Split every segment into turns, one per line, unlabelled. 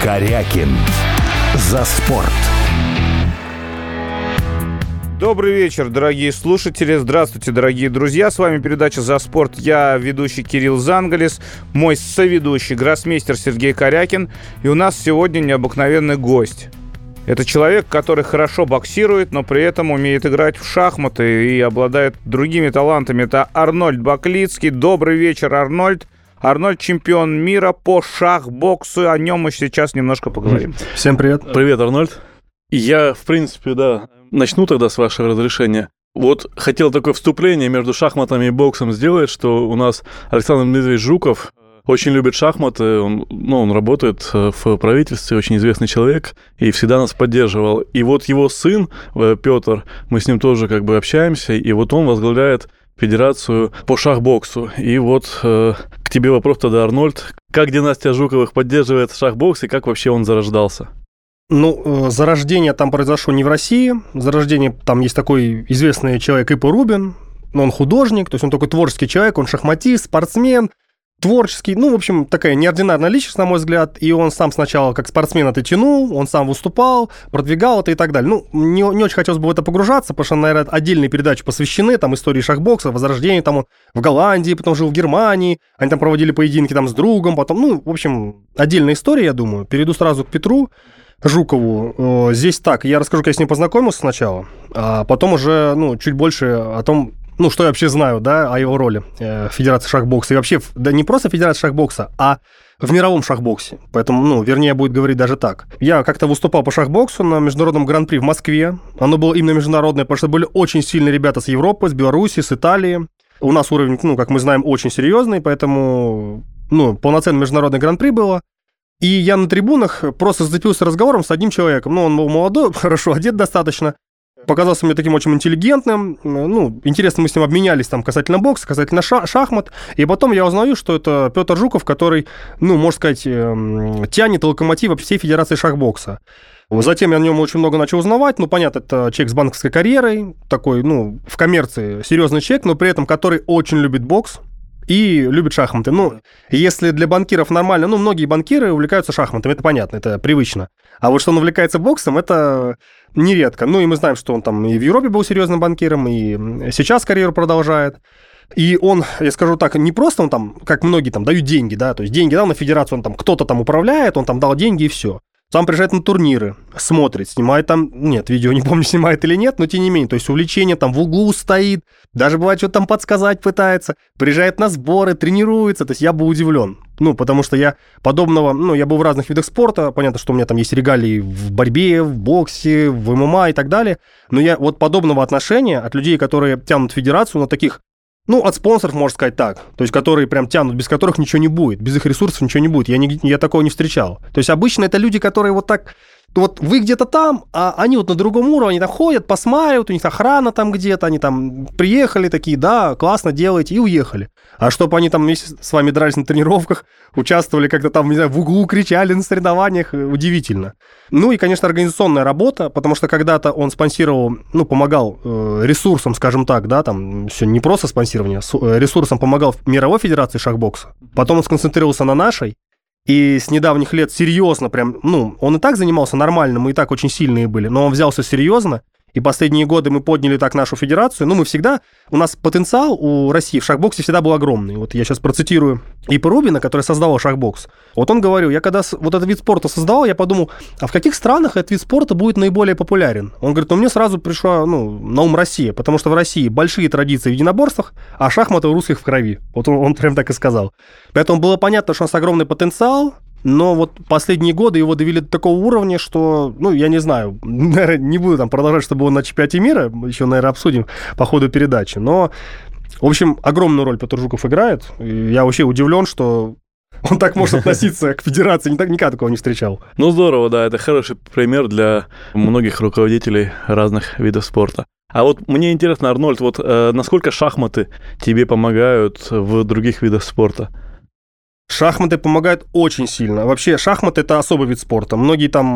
Корякин. За спорт.
Добрый вечер, дорогие слушатели. Здравствуйте, дорогие друзья. С вами передача «За спорт». Я ведущий Кирилл Зангалис, мой соведущий гроссмейстер Сергей Корякин. И у нас сегодня необыкновенный гость. Это человек, который хорошо боксирует, но при этом умеет играть в шахматы и обладает другими талантами. Это Арнольд Баклицкий. Добрый вечер, Арнольд. Арнольд — чемпион мира по шах-боксу. О нем мы сейчас немножко поговорим.
Всем привет.
Привет, Арнольд. Я, в принципе, начну тогда с вашего разрешения. Вот хотел такое вступление между шахматами и боксом сделать, что у нас Александр Дмитриевич Жуков очень любит шахматы, он работает в правительстве, очень известный человек, и всегда нас поддерживал. И вот его сын, Петр, мы с ним тоже общаемся, и вот он возглавляет федерацию по шахбоксу. И вот к тебе вопрос тогда, Арнольд. Как династия Жуковых поддерживает шахбокс, и как вообще он зарождался?
Зарождение там произошло не в России. Зарождение, там есть такой известный человек Ипа Рубин, он художник, то есть он такой творческий человек, он шахматист, спортсмен, творческий, в общем, такая неординарная личность, на мой взгляд, и он сам сначала как спортсмен это тянул, он сам выступал, продвигал это и так далее. Не очень хотелось бы в это погружаться, потому что, наверное, отдельные передачи посвящены там истории шахбокса, возрождению, там он в Голландии, потом жил в Германии, они там проводили поединки там с другом, потом, в общем, отдельная история, я думаю. Перейду сразу к Петру Жукову. Здесь так, я расскажу, как я с ним познакомился сначала, а потом уже, чуть больше о том, что я вообще знаю, о его роли в Федерации шахбокса. И вообще, не просто в Федерации шахбокса, а в мировом шахбоксе. Поэтому, вернее, будет говорить даже так. Я как-то выступал по шахбоксу на международном гран-при в Москве. Оно было именно международное, потому что были очень сильные ребята с Европы, с Беларуси, с Италии. У нас уровень, как мы знаем, очень серьезный, поэтому, полноценное международное гран-при было. И я на трибунах просто зацепился разговором с одним человеком. Он был молодой, хорошо одет достаточно. Показался мне таким очень интеллигентным. Интересно, мы с ним обменялись там касательно бокса, касательно шахмат. И потом я узнаю, что это Петр Жуков, который, можно сказать, тянет локомотив всей Федерации шахбокса. Затем я о нем очень много начал узнавать. Понятно, это человек с банковской карьерой, такой, в коммерции серьезный человек, но при этом который очень любит бокс и любит шахматы. Если для банкиров нормально, многие банкиры увлекаются шахматами, это понятно, это привычно. А вот что он увлекается боксом, это нередко. И мы знаем, что он там и в Европе был серьезным банкиром, и сейчас карьеру продолжает. И он, я скажу так, не просто он там, как многие там, дают деньги, то есть деньги дал на федерацию, он там кто-то там управляет, он там дал деньги и все. Сам приезжает на турниры, смотрит, снимает там, нет, видео не помню, снимает или нет, но тем не менее, то есть увлечение там в углу стоит, даже бывает, что-то там подсказать пытается, приезжает на сборы, тренируется, то есть я был удивлен. Потому что я подобного, я был в разных видах спорта, понятно, что у меня там есть регалии в борьбе, в боксе, в ММА и так далее, но я вот подобного отношения от людей, которые тянут федерацию на таких, от спонсоров, можно сказать так, то есть которые прям тянут, без которых ничего не будет, без их ресурсов ничего не будет, я такого не встречал. То есть обычно это люди, которые вот так, вы где-то там, а они на другом уровне, они там ходят, посматривают, у них охрана там где-то, они там приехали такие, да, классно делаете, и уехали. А чтобы они там вместе с вами дрались на тренировках, участвовали как-то там, не знаю, в углу кричали на соревнованиях, удивительно. И, конечно, организационная работа, потому что когда-то он спонсировал, помогал ресурсам, скажем так, там все не просто спонсирование, ресурсом помогал в мировой федерации шахбокса. Потом он сконцентрировался на нашей, и с недавних лет серьезно прям, он и так занимался нормально, мы и так очень сильные были, но он взялся серьезно, и последние годы мы подняли так нашу федерацию, у нас потенциал у России в шахбоксе всегда был огромный. Вот я сейчас процитирую Ипа Рубина, который создавал шахбокс. Вот он говорил, я когда вот этот вид спорта создавал, я подумал, а в каких странах этот вид спорта будет наиболее популярен? Он говорит, мне сразу пришла, на ум Россия, потому что в России большие традиции в единоборствах, а шахматы у русских в крови. Вот он прям так и сказал. Поэтому было понятно, что у нас огромный потенциал, но вот последние годы его довели до такого уровня, что, я не знаю, наверное, не буду там продолжать, чтобы он на чемпионате мира, еще, наверное, обсудим по ходу передачи, но, в общем, огромную роль Петр Жуков играет, и я вообще удивлен, что он так может относиться к федерации, никогда такого не встречал.
Здорово, да, это хороший пример для многих руководителей разных видов спорта. А вот мне интересно, Арнольд, насколько шахматы тебе помогают в других видах спорта?
Шахматы помогают очень сильно. Вообще, шахматы – это особый вид спорта. Многие там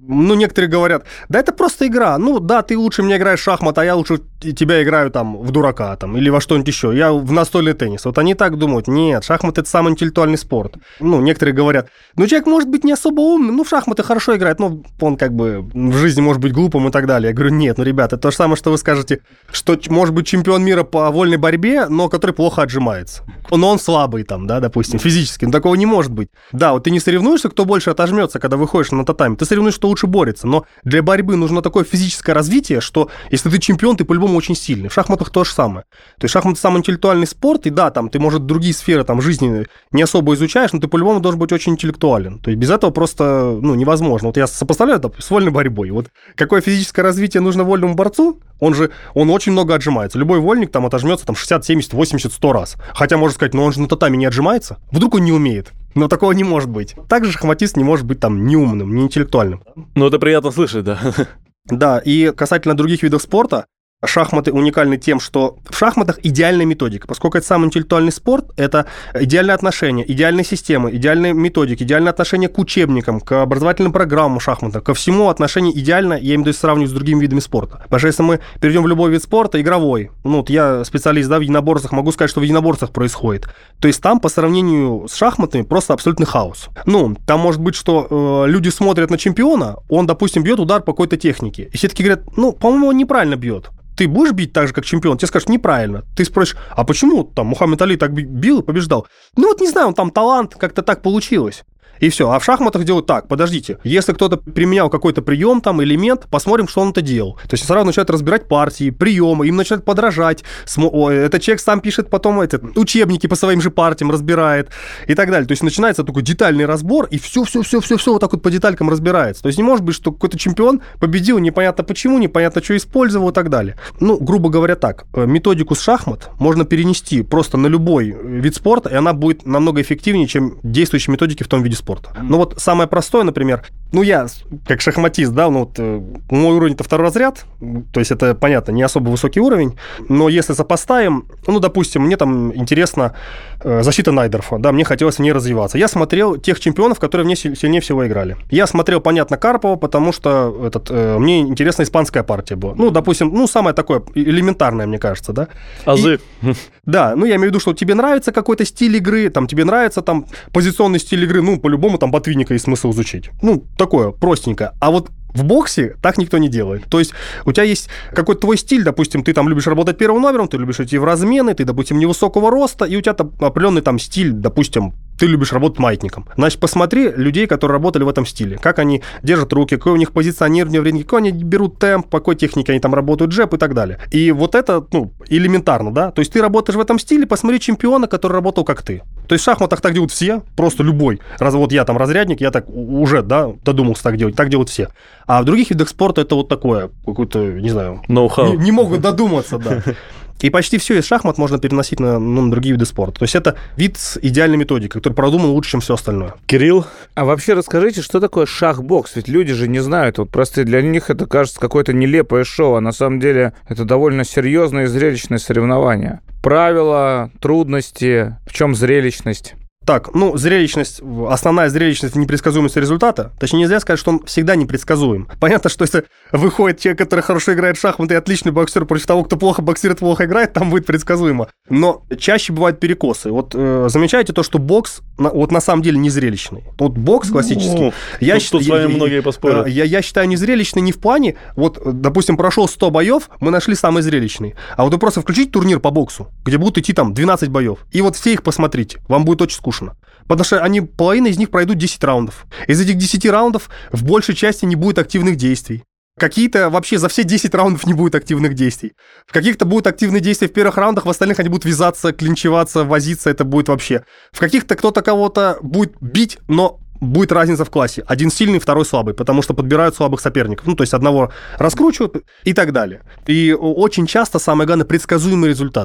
Ну, некоторые говорят, да это просто игра. Ну, да, ты лучше меня играешь в шахматы, а я лучше тебя играю там в дурака там, или во что-нибудь еще. Я в настольный теннис. Вот они так думают. Нет, шахматы – это самый интеллектуальный спорт. Ну, некоторые говорят, ну, человек может быть не особо умным, ну, в шахматы хорошо играет, но он как бы в жизни может быть глупым и так далее. Я говорю, нет, ну, ребята, это то же самое, что вы скажете, что может быть чемпион мира по вольной борьбе, но который плохо отжимается. Но он слабый там, да, допустим, физически. Но такого не может быть. Да, вот ты не соревнуешься, кто больше отожмется, когда выходишь на татами. Ты соревнуешься, кто лучше борется. Но для борьбы нужно такое физическое развитие, что если ты чемпион, ты по-любому очень сильный. В шахматах то же самое. То есть шахматы самый интеллектуальный спорт, и да, там ты, может, другие сферы там жизни не особо изучаешь, но ты по-любому должен быть очень интеллектуален. То есть без этого просто, ну, невозможно. Вот я сопоставляю это с вольной борьбой. Вот какое физическое развитие нужно вольному борцу, он очень много отжимается. Любой вольник там отожмется там 60, 70, 80, 100 раз. Хотя можно сказать, ну он же на татами не отжимается. Вдруг он не умеет. Но такого не может быть. Также шахматист не может быть там неумным, не интеллектуальным.
Ну, это приятно слышать, да.
Да, и касательно других видов спорта, шахматы уникальны тем, что в шахматах идеальная методика. Поскольку это самый интеллектуальный спорт, это идеальные отношения, идеальные системы, идеальные методики, идеальное отношение к учебникам, к образовательным программам шахматов, ко всему отношение идеально, я имею в виду, сравнивать с другими видами спорта. Потому что если мы перейдем в любой вид спорта, игровой, ну, вот я специалист, да, в единоборствах, могу сказать, что в единоборствах происходит. То есть там по сравнению с шахматами просто абсолютный хаос. Ну, там может быть, что люди смотрят на чемпиона, он, допустим, бьет удар по какой-то технике, и все таки говорят, ну, по-моему, он неправильно бьет. Ты будешь бить так же, как чемпион? Тебе скажут, неправильно. Ты спросишь, а почему там Мухаммед Али так бил и побеждал? Ну вот не знаю, он там талант, как-то так получилось. И все. А в шахматах делают так, подождите, если кто-то применял какой-то прием, там, элемент, посмотрим, что он это делал. То есть сразу начинают разбирать партии, приемы, им начинают подражать. Этот человек сам пишет потом учебники по своим же партиям, разбирает и так далее. То есть начинается такой детальный разбор, и все вот так вот по деталькам разбирается. То есть не может быть, что какой-то чемпион победил непонятно почему, непонятно что использовал и так далее. Ну, грубо говоря так, методику с шахмат можно перенести просто на любой вид спорта, и она будет намного эффективнее, чем действующие методики в том виде спорта. Ну вот самое простое, например, ну я как шахматист, да, ну вот мой уровень-то второй разряд, то есть это, понятно, не особо высокий уровень, но если сопоставим, ну, допустим, мне там интересна защита Найдорфа, да, мне хотелось в ней развиваться. Я смотрел тех чемпионов, которые в ней сильнее всего играли. Я смотрел, понятно, Карпова, потому что мне интересна испанская партия была. Ну, допустим, ну, самое такое элементарное, мне кажется, да.
Азы.
Да, ну, я имею в виду, что тебе нравится какой-то стиль игры, там, тебе нравится там позиционный стиль игры, ну, по-любому там Ботвинника есть смысл изучить. Ну, такое, простенько. А вот в боксе так никто не делает. То есть у тебя есть какой-то твой стиль, допустим, ты там любишь работать первым номером, ты любишь идти в размены, ты, допустим, невысокого роста, и у тебя там определенный там стиль, допустим, ты любишь работать маятником. Значит, посмотри людей, которые работали в этом стиле, как они держат руки, какое у них позиционирование в ринге, какой они берут темп, по какой технике они там работают, джеб и так далее. И вот это, ну, элементарно, да? То есть ты работаешь в этом стиле, посмотри чемпиона, который работал как ты. То есть в шахматах так делают все, просто любой. Вот я там разрядник, я так уже, да, додумался так делают все. А в других видах спорта это вот такое, какое-то, не знаю,
ноу-хау.
Не могут додуматься, да. И почти все из шахмат можно переносить на другие виды спорта. То есть это вид с идеальной методикой, который продуман лучше, чем все остальное.
Кирилл?
А вообще расскажите, что такое шах-бокс? Ведь люди же не знают. Вот просто для них это кажется какое-то нелепое шоу, а на самом деле это довольно серьезное и зрелищное соревнование. Правила, трудности, в чем зрелищность?
Так, ну, зрелищность, основная зрелищность в непредсказуемости результата. Точнее, нельзя сказать, что он всегда непредсказуем. Понятно, что если выходит человек, который хорошо играет в шахматы, и отличный боксер против того, кто плохо боксирует, плохо играет, там будет предсказуемо. Но чаще бывают перекосы. Вот замечаете то, что бокс вот на самом деле не зрелищный. Вот бокс классический.
Тут с вами многие поспорят.
Я считаю незрелищный не в плане, вот, допустим, прошел 100 боев, мы нашли самый зрелищный. А вот вы просто включите турнир по боксу, где будут идти там 12 боев. И вот все их посмотрите. Вам будет очень скучно. Потому что половина из них пройдут 10 раундов. Из этих 10 раундов в большей части не будет активных действий. Какие-то вообще за все 10 раундов не будет активных действий. В каких-то будут активные действия в первых раундах, в остальных они будут вязаться, клинчеваться, возиться, это будет вообще. В каких-то кто-то кого-то будет бить, но будет разница в классе. Один сильный, второй слабый, потому что подбирают слабых соперников. Ну, то есть одного раскручивают и так далее. И очень часто, самое главное, предсказуемые результаты.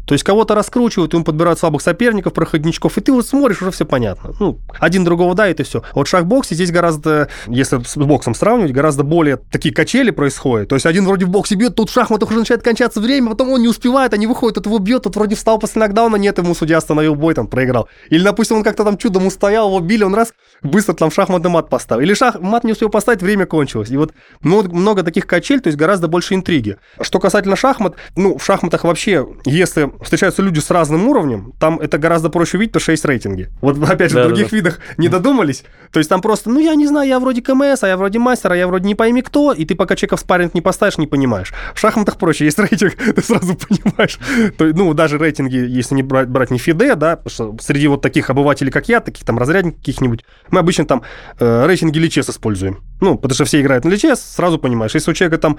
То есть кого-то раскручивают, ему подбирают слабых соперников, проходничков, и ты вот смотришь, уже все понятно. Ну, один другого давит, и все. Вот в шахбоксе здесь гораздо, если с боксом сравнивать, гораздо более такие качели происходят. То есть один вроде в боксе бьет, тут в шахматах уже начинает кончаться время, потом он не успевает, они выходят, тот его бьет, тот вроде встал после нокдауна, нет, ему судья остановил бой, там, проиграл. Или, допустим, он как-то там чудом устоял, его били, он раз, быстро там шахматный мат поставил. Или мат не успел поставить, время кончилось. И вот много таких качель, то есть гораздо больше интриги. Что касательно шахмат, ну, в шахматах вообще, если встречаются люди с разным уровнем, там это гораздо проще увидеть, потому что есть рейтинги. Вот опять же, в других видах не додумались. То есть там просто, ну, я не знаю, я вроде КМС, а я вроде мастер, а я вроде не пойми кто, и ты пока человека в спарринг не поставишь, не понимаешь. В шахматах проще, есть рейтинг, ты сразу понимаешь. То, ну, даже рейтинги, если не брать не ФИДЕ, да, потому что среди вот таких обывателей, как я, таких там разрядников каких-нибудь, мы обычно там рейтинги Личес используем. Ну, потому что все играют на Личес, сразу понимаешь. Если у человека там,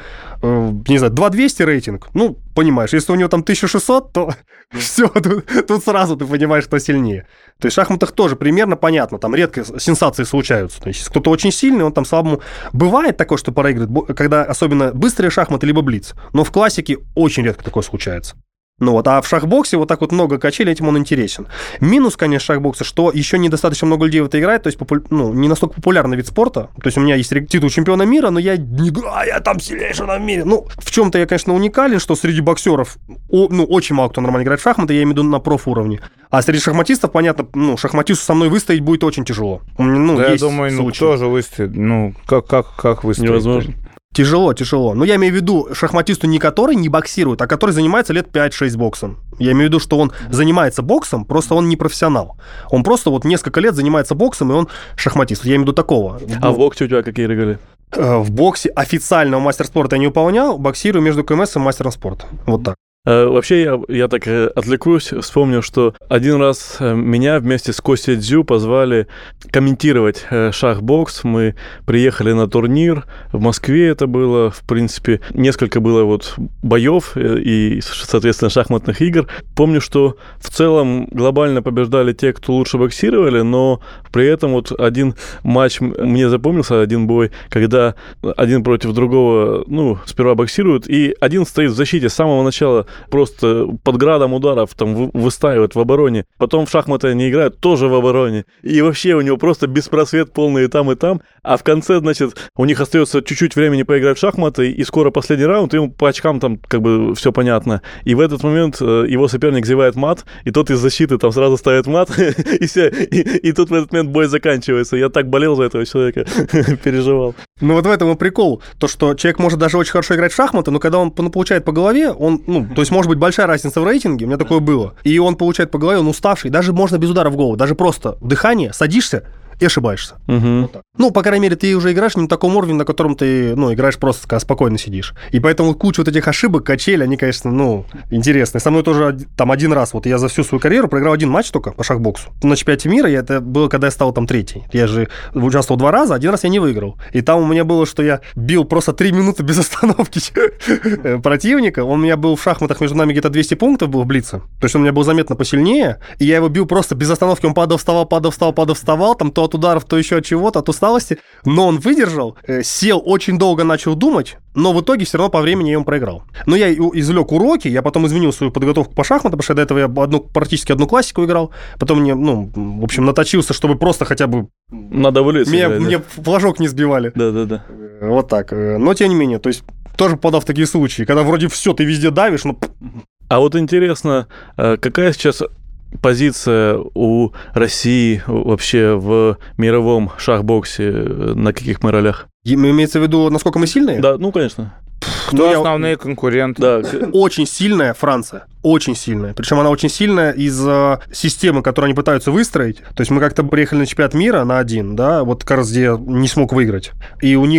не знаю, 2200 рейтинг, ну, понимаешь. Если у него там 1600, то все, тут сразу ты понимаешь, кто сильнее. То есть в шахматах тоже примерно понятно, там редко сенсации случаются. То есть если кто-то очень сильный, он там слабому... Бывает такое, что проигрывает, когда особенно быстрые шахматы, либо блиц. Но в классике очень редко такое случается. Ну вот, а в шахбоксе вот так вот много качелей, этим он интересен. Минус, конечно, шахбокса, что еще недостаточно много людей в это играет, то есть не настолько популярный вид спорта. То есть у меня есть титул чемпиона мира, но я не говорю, я там сильнейший в мире. Ну, в чем-то я, конечно, уникален, что среди боксеров, очень мало кто нормально играет в шахматы, я имею в виду на профуровне. А среди шахматистов, понятно, шахматисту со мной выстоять будет очень тяжело. Ну,
да, я думаю, кто же выстоит? Ну, как выстоять?
Невозможно.
Тяжело. Но я имею в виду шахматисту не который не боксирует, а который занимается лет 5-6 боксом. Я имею в виду, что он занимается боксом, просто он не профессионал. Он просто вот несколько лет занимается боксом, и он шахматист. Я имею в виду такого.
А в боксе у тебя какие регалии?
В боксе официального мастер спорта я не выполнял, боксирую между КМС и мастером спорта. Вот так.
Вообще, я так отвлекусь, вспомню, что один раз меня вместе с Костей Дзю позвали комментировать шахбокс. Мы приехали на турнир, в Москве это было, в принципе, несколько было вот боев и, соответственно, шахматных игр. Помню, что в целом глобально побеждали те, кто лучше боксировали, но при этом вот один матч мне запомнился, один бой, когда один против другого, сперва боксируют, и один стоит в защите с самого начала, просто под градом ударов там выстаивают в обороне. Потом в шахматы они играют тоже в обороне. И вообще у него просто беспросвет полный и там, и там. А в конце, значит, у них остается чуть-чуть времени поиграть в шахматы, и скоро последний раунд, и ему по очкам там как бы все понятно. И в этот момент его соперник зевает мат, и тот из защиты там сразу ставит мат, и все. И тут в этот момент бой заканчивается. Я так болел за этого человека, переживал.
Ну вот в этом и прикол. То, что человек может даже очень хорошо играть в шахматы, но когда он получает по голове, он, то есть может быть большая разница в рейтинге, у меня такое было, и он получает по голове, он уставший, даже можно без удара в голову, даже просто дыхание, садишься и ошибаешься. Вот так. Ну, по крайней мере, ты уже играешь не на таком уровне, на котором ты, играешь просто, когда спокойно сидишь. И поэтому куча вот этих ошибок, качели, они, конечно, интересные. Со мной тоже там один раз, вот я за всю свою карьеру проиграл один матч только по шахбоксу. На чемпионате мира, это было, когда я стал там третий. Я же участвовал 2 раза, один раз я не выиграл. И там у меня было, что я бил просто 3 минуты без остановки противника. Он у меня был в шахматах, между нами где-то 200 пунктов был в блице. То есть он у меня был заметно посильнее. И я его бил просто без остановки. Он падал, вставал, там то от ударов, то еще от чего-то, от усталости. Но он выдержал, сел, очень долго начал думать, но в итоге все равно по времени я ему проиграл. Но я извлек уроки, я потом изменил свою подготовку по шахматам, потому что до этого я практически одну классику играл. Потом мне, в общем, наточился, чтобы просто хотя бы...
Надо вылиться.
Мне флажок не сбивали.
Да.
Вот так. Но тем не менее, то есть тоже попадал в такие случаи, когда вроде все, ты везде давишь, но...
А вот интересно, какая сейчас позиция у России вообще в мировом шахбоксе, на каких мы ролях?
Имеется в виду, насколько мы сильные?
Да, конечно.
Кто основные конкуренты?
Да.
Очень сильная Франция. Очень сильная. Причем она очень сильная из-за системы, которую они пытаются выстроить. То есть мы как-то приехали на чемпионат мира на один, да, вот как раз где я не смог выиграть. И у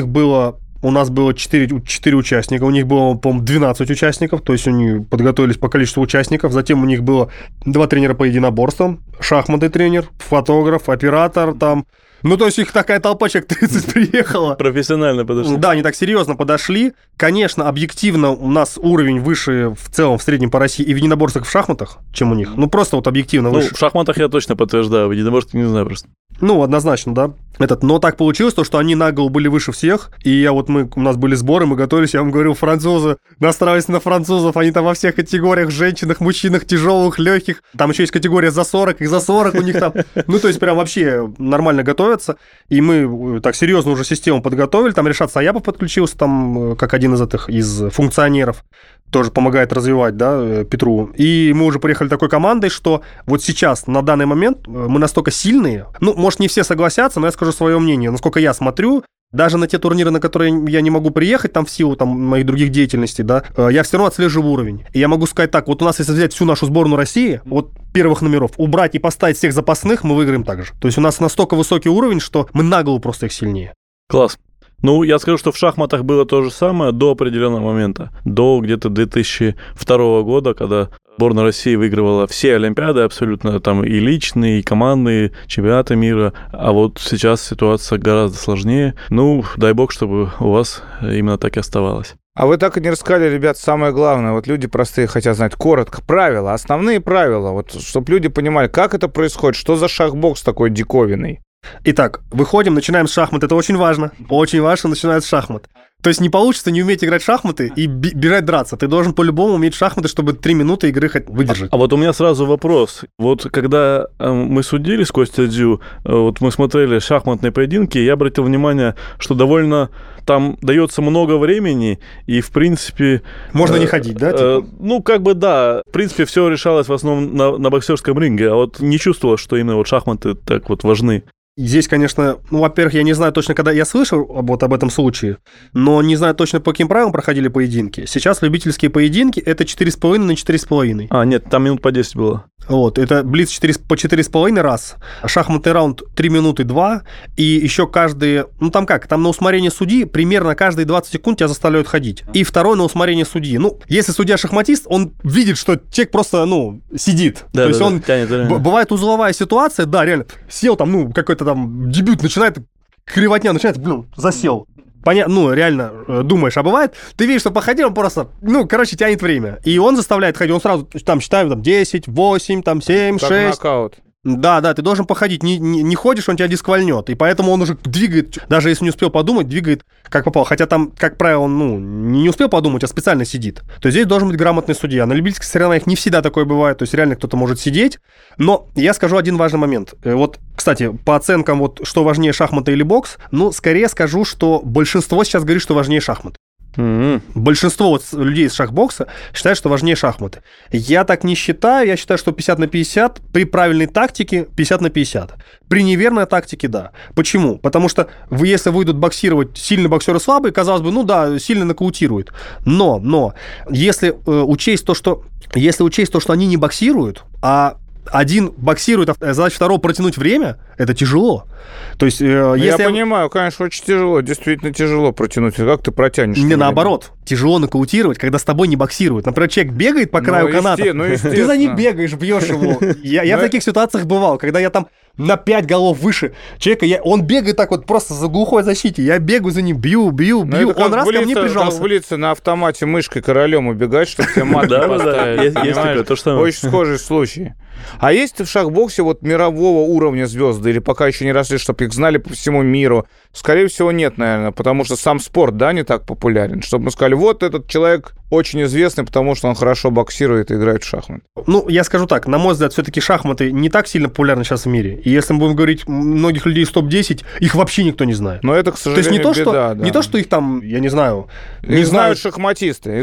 нас было 4 участника, у них было, по-моему, 12 участников, то есть они подготовились по количеству участников, затем у них было 2 тренера по единоборствам, шахматный тренер, фотограф, оператор там. То есть их такая толпа, человек 30 приехала.
Профессионально подошли.
Да, они так серьезно подошли. Конечно, объективно у нас уровень выше в целом, в среднем по России и в единоборствах, и в шахматах, чем у них. Просто вот объективно выше.
В шахматах я точно подтверждаю, в единоборствах не знаю просто.
Ну, однозначно, да. Но так получилось, что они на голову были выше всех, и у нас были сборы, мы готовились, я вам говорю, французы, настраивались на французов, они там во всех категориях, женщинах, мужчинах, тяжелых, легких, там еще есть категория за 40, и за 40 у них там, то есть прям вообще нормально готовятся, и мы так серьезно уже систему подготовили, там Решат Саяпов подключился, там, как один из функционеров, тоже помогает развивать, да, Петру. И мы уже приехали такой командой, что вот сейчас, на данный момент, мы настолько сильные, может, не все согласятся, но я скажу свое мнение. Насколько я смотрю, даже на те турниры, на которые я не могу приехать, там в силу моих других деятельностей, да, я все равно отслеживаю уровень. И я могу сказать так, вот у нас, если взять всю нашу сборную России, вот первых номеров, убрать и поставить всех запасных, мы выиграем так же. То есть у нас настолько высокий уровень, что мы на голову просто их сильнее.
Класс. Я скажу, что в шахматах было то же самое до определенного момента, до где-то 2002 года, когда сборная России выигрывала все Олимпиады абсолютно, там и личные, и командные, чемпионаты мира, а вот сейчас ситуация гораздо сложнее. Дай бог, чтобы у вас именно так и оставалось.
А вы так и не рассказали, ребят, самое главное, вот люди простые хотят знать коротко, правила, основные правила, вот чтобы люди понимали, как это происходит, что за шахбокс такой диковинный.
Итак, выходим, начинаем с шахмат. Это очень важно. Очень важно начинать с шахмат. То есть не получится не уметь играть в шахматы и бежать драться. Ты должен по-любому уметь в шахматы, чтобы 3 минуты игры выдержать.
А вот у меня сразу вопрос. Вот когда мы судили с Костей Дзю, вот мы смотрели шахматные поединки, я обратил внимание, что довольно там дается много времени, и, в принципе...
Можно не ходить, да?
Да. В принципе, все решалось в основном на боксерском ринге, а вот не чувствовал, что именно вот шахматы так вот важны.
Здесь, конечно, во-первых, я не знаю точно, когда я слышал об этом случае, но не знаю точно, по каким правилам проходили поединки. Сейчас любительские поединки – это 4,5 на 4,5.
А, нет, там минут по 10 было.
Вот, это блиц по 4,5 раз, шахматный раунд 3 минуты 2, и еще каждые, там на усмотрение судьи примерно каждые 20 секунд тебя заставляют ходить. И второй на усмотрение судьи. Если судья шахматист, он видит, что человек просто, сидит.
Да,
то есть он,
тянет время.
Бывает узловая ситуация, да, реально, сел там, какой-то там дебют начинает, кривотня начинает, засел. Понятно, реально думаешь, а бывает, ты видишь, что походил, он просто, тянет время. И он заставляет ходить, он сразу, считаем, 10, 8, 7,
как
6.
Нокаут.
Да, ты должен походить, не ходишь, он тебя дисквальнет, и поэтому он уже двигает, даже если не успел подумать, двигает как попало, хотя там, как правило, он не успел подумать, а специально сидит. То есть здесь должен быть грамотный судья. На любительских соревнованиях не всегда такое бывает, то есть реально кто-то может сидеть, но я скажу один важный момент. Вот, кстати, по оценкам, что важнее, шахматы или бокс, скорее скажу, что большинство сейчас говорит, что важнее шахматы. Большинство людей из шахбокса считают, что важнее шахматы. Я так не считаю, я считаю, что 50 на 50 при правильной тактике 50 на 50. При неверной тактике, да. Почему? Потому что если выйдут боксировать сильные боксеры слабые, казалось бы, сильно нокаутируют. Но если учесть то, что они не боксируют, а один боксирует, а задача второго протянуть время, это тяжело. То есть, если
я понимаю, конечно, очень тяжело, действительно тяжело протянуть. Как ты протянешь?
Не наоборот, тяжело нокаутировать, когда с тобой не боксируют. Например, человек бегает по краю каната, ты за ним бегаешь, бьешь его. Я в таких ситуациях бывал, когда я там на 5 голов выше человека, он бегает так вот просто за глухой защите, я бегаю за ним, бью, он раз ко мне прижался.
Как в лице на автомате мышкой королем убегать, чтобы тебе мат не поставили.
Есть такое, то же самое.
Очень схожий случай. А есть в шахбоксе мирового уровня звезды, или пока еще не росли, чтобы их знали по всему миру? Скорее всего, нет, наверное, потому что сам спорт, не так популярен. Чтобы мы сказали, вот этот человек очень известный, потому что он хорошо боксирует и играет в шахматы.
Я скажу так, на мой взгляд, все-таки шахматы не так сильно популярны сейчас в мире. И если мы будем говорить многих людей из топ-10, их вообще никто не знает.
Но это, к сожалению, беда.
Не то, что их там, я не знаю...
Их знают шахматисты.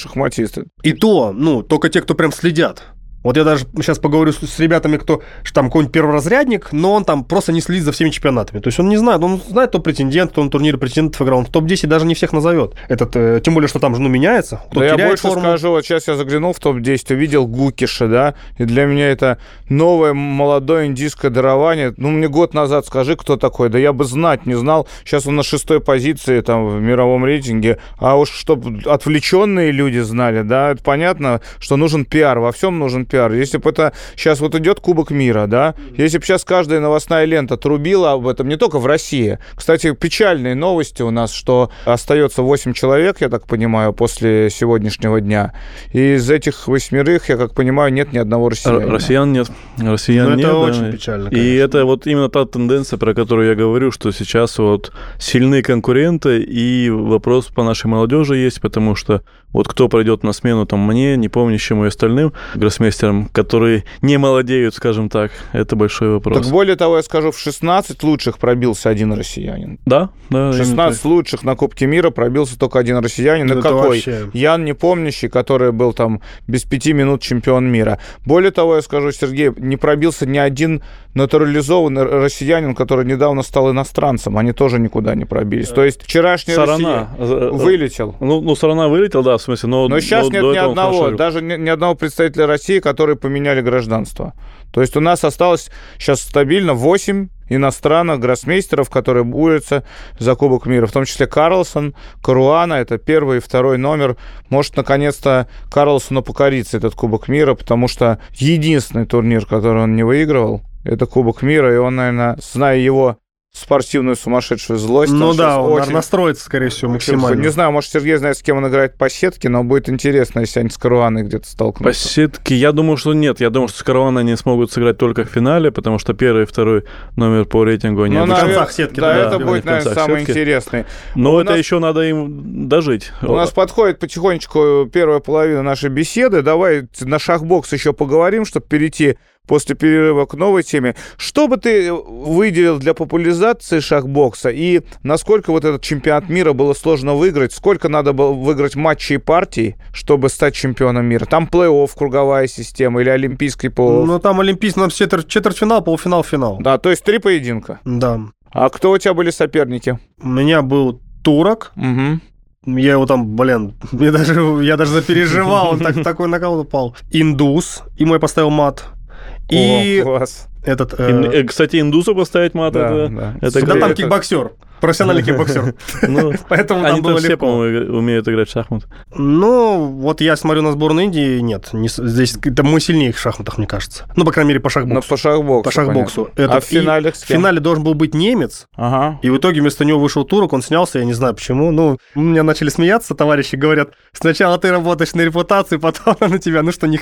И то, только те, кто прям следят. Вот я даже сейчас поговорю с ребятами, кто там какой-нибудь перворазрядник, но он там просто не следит за всеми чемпионатами. То есть он не знает, он знает, кто претендент, кто на турнире претендентов играл. Он в топ-10 даже не всех назовет. Тем более, что там же меняется.
Да я больше скажу, вот сейчас я заглянул в топ-10, увидел Гукиша, да, и для меня это новое молодое индийское дарование. Мне год назад скажи, кто такой, да я бы знать не знал. Сейчас он на 6-й позиции там в мировом рейтинге, а уж чтобы отвлеченные люди знали, да, это понятно, что нужен пиар, во всем нужен пиар. пиар. Если бы это сейчас вот идет Кубок мира, да, если бы сейчас каждая новостная лента трубила об этом, не только в России. Кстати, печальные новости у нас, что остается 8 человек, я так понимаю, после сегодняшнего дня. И из этих 8, я как понимаю, нет ни одного россиянина.
Россиян нет. Россиян нет.
Это очень печально, конечно.
И это вот именно та тенденция, про которую я говорю, что сейчас вот сильны конкуренты, и вопрос по нашей молодежи есть, потому что вот кто пройдет на смену там мне, непомнящему и остальным гроссмейстерам, которые не молодеют, скажем так, это большой вопрос.
Так более того, я скажу, в 16 лучших пробился один россиянин.
Да.
16 лучших на Кубке мира пробился только один россиянин. И какой?
Вообще...
Ян Непомнящий, который был там без 5 минут чемпион мира. Более того, я скажу, Сергей, не пробился ни один натурализованный россиянин, который недавно стал иностранцем. Они тоже никуда не пробились. То есть вчерашний
Сарана
вылетел.
Ну, Сарана вылетел, да, в смысле, но
сейчас нет ни одного, даже ни одного представителя России, которые поменяли гражданство. То есть у нас осталось сейчас стабильно 8 иностранных гроссмейстеров, которые борются за Кубок мира, в том числе Карлсон, Каруана, это 1 и 2 номер. Может, наконец-то Карлсону покорится этот Кубок мира, потому что единственный турнир, который он не выигрывал, это Кубок мира, и он, наверное, зная его спортивную сумасшедшую злость.
Ну да, он
очень
настроится, скорее всего, максимально.
Не знаю, может, Сергей знает, с кем он играет по сетке, но будет интересно, если они с Каруаной где-то столкнутся.
По сетке, я думаю, что нет. Я думаю, что с Каруаной они смогут сыграть только в финале, потому что 1 и 2 номер по рейтингу они...
в концах сетки.
Да, это будет, наверное, самый интересный.
Но это еще надо им дожить.
У нас подходит потихонечку первая половина нашей беседы. Давай на шахбокс еще поговорим, чтобы перейти после перерыва к новой теме. Что бы ты выделил для популяризации шахбокса и насколько вот этот чемпионат мира было сложно выиграть? Сколько надо было выиграть матчей и партий, чтобы стать чемпионом мира? Там плей-офф, круговая система или олимпийский плей-офф?
Ну, там олимпийский, нам четвертьфинал, полуфинал, финал.
Да, то есть 3 поединка.
Да.
А кто у тебя были соперники?
У меня был турок.
Угу.
Я его там, я даже запереживал, он такой нокаут упал. Индус, ему я поставил мат. И
класс.
этот...
Кстати, индусу поставить мат, это
там кикбоксер. Профессиональный кикбоксер. Поэтому там было
все,
легко.
по-моему, умеют играть в шахматы.
Ну, вот я смотрю на сборную Индии, нет. Здесь мы сильнее их в шахматах, мне кажется. Ну, по крайней мере, по шахбоксу.
По шахбоксу.
А в финале с кем? В финале должен был быть немец.
Ага.
И в итоге вместо него вышел турок, он снялся, я не знаю почему. Ну, у меня начали смеяться, товарищи говорят, сначала ты работаешь на репутацию, потом на тебя,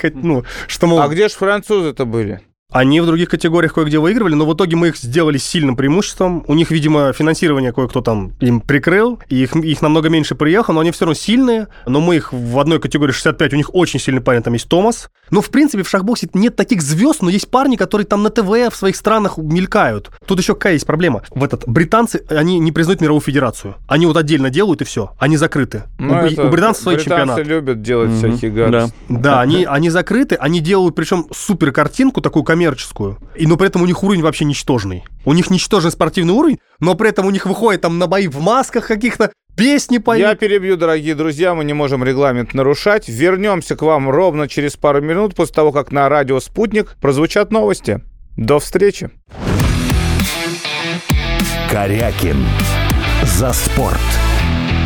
что мол...
А где же французы-то были?
Они в других категориях кое-где выигрывали, но в итоге мы их сделали сильным преимуществом. У них, видимо, финансирование кое-кто там им прикрыл, и их намного меньше приехало, но они все равно сильные. Но мы их в одной категории 65, у них очень сильный парень, там есть Томас. Но, в принципе, в шахбоксе нет таких звезд, но есть парни, которые там на ТВ в своих странах мелькают. Тут еще какая есть проблема. Британцы, они не признают мировую федерацию. Они вот отдельно делают, и все. Они закрыты. У британцев свой чемпионат.
Британцы любят делать всякие гадости.
Да, они закрыты, они делают, причем супер картинку, такую коммерческую, но при этом у них уровень вообще ничтожный. У них ничтожный спортивный уровень, но при этом у них выходит там на бои в масках каких-то, песни поют.
Я перебью, дорогие друзья, мы не можем регламент нарушать. Вернемся к вам ровно через пару минут после того, как на радио «Спутник» прозвучат новости. До встречи.
Корякин. За спорт.